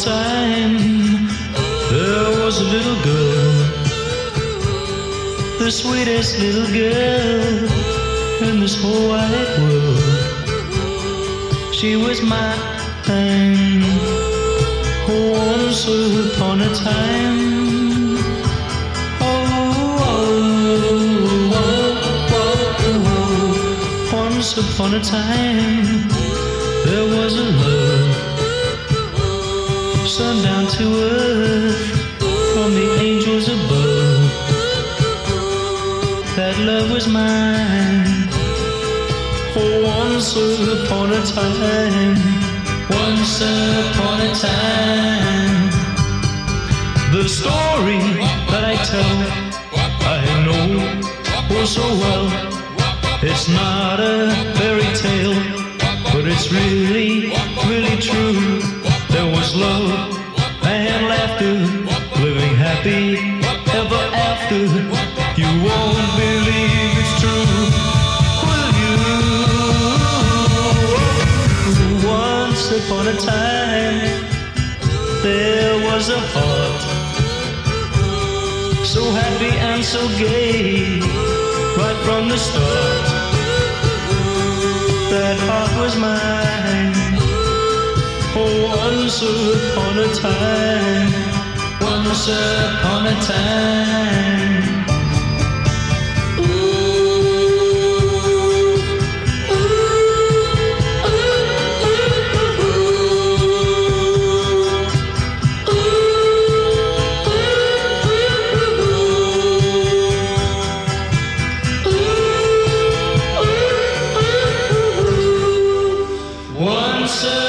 a time, there was a little girl, the sweetest little girl in this whole wide world. She was mine, once upon a time. Once upon a time, there was a love sent down to earth from the angels above. That love was mine. Once upon a time, once upon a time. The story that I tell, I know oh so well. It's not a fairy tale, but it's really, really true. There was love and laughter, living happy ever after. You won't believe it's true, will you? Once upon a time, there was a heart, so happy and so gay, right from the start. That heart was mine. Once upon a time, once upon a time. Once